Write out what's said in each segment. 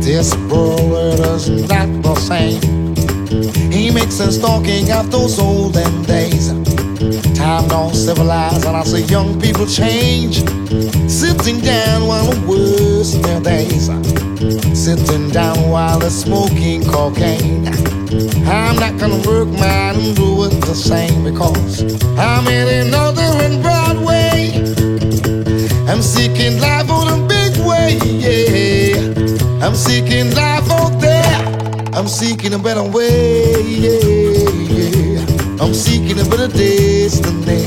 This world is not the same. He makes sense talking of those olden days. Time don't civilize, and I see young people change. Sitting down while the worst in their days. Sitting down while they're smoking cocaine. I'm not gonna work mine and do it the same, because I'm in another in Broadway. I'm seeking life on a big way, yeah. I'm seeking life out there. I'm seeking a better way, yeah, yeah. I'm seeking a better destiny,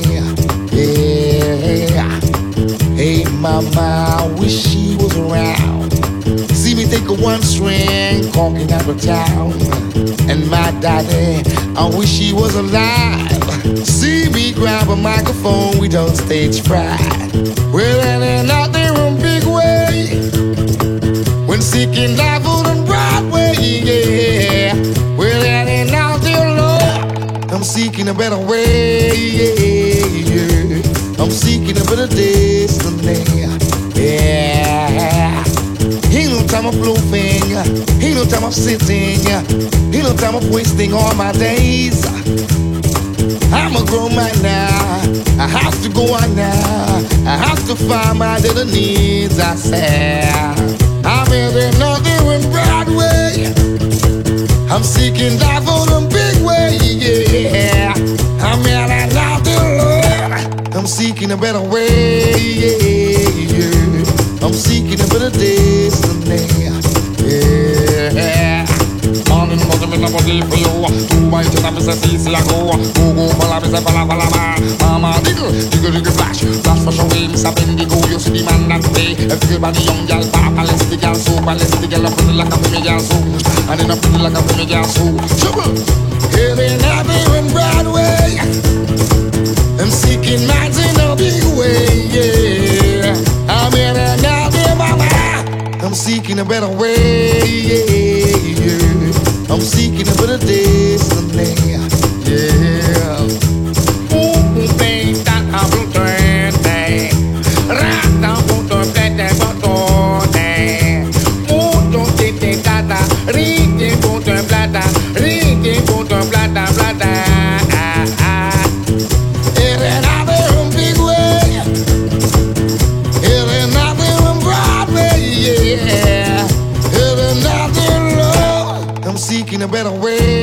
yeah. Hey mama, I wish she was around. See me take a one string, walking out of town. And my daddy, I wish he was alive. See me grab a microphone, we don't stage fright. Well, and then out there in big way, when seeking life on Broadway, yeah. Well, and then out there, Lord, I'm seeking a better way, yeah, yeah. I'm seeking a better destiny, yeah. Ain't no time I'm bluffing, ain't no time I'm sitting, ain't no time I'm wasting all my days. I'm a grown man now, I have to go on now, I have to find my little needs, I say. I'm in another in Broadway, I'm seeking life on a big way, yeah. I'm in another Lord, I'm seeking a better way, yeah, yeah. I'm seeking a better destiny, yeah. Morning, morning, me no body for you. Two bites and I'm say see I go. Go, follow me say follow mama, diggle, flash. Flash for show me say Bendigo. You see the man that play. Everybody young girl, ballistic girl, so ballistic girl, pretty like a female girl, so. And then a pretty like a female girl, so. Trouble. Living out there in Broadway, I'm seeking minds in a big way, yeah. I'm in another mama, I'm seeking a better way, yeah, yeah. I'm seeking a better destiny, yeah. Seeking a better way.